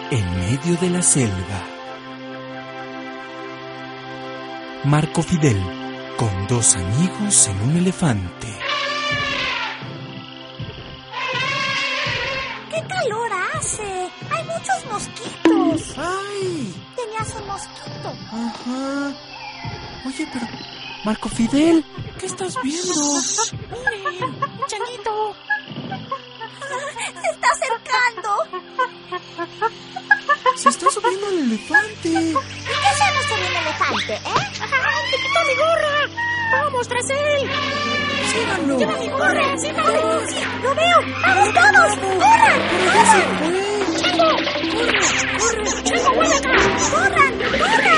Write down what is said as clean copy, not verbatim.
en medio de la selva. Marco Fidel, con 2 amigos en un elefante. ¡Qué calor hace! ¡Hay muchos mosquitos! ¡Ay! Tenías un mosquito. Ajá. Oye, pero... Marco Fidel, ¿qué estás viendo? ¡Miren! ¡Un changuito! ¡Se está acercando! Se está subiendo el elefante. ¿Y qué hacemos con un elefante, ¡Ay, te quitó mi gorra! ¡Vamos tras él! Síganlo. ¡Lleva mi gorra! ¡Síganlo! ¡Sí, lo veo! ¡Vamos todos! ¡Corran! Pero ya se fue. ¡Chango! ¡Corre! ¡Chango, vuelve acá! ¡Corran! ¡Corran!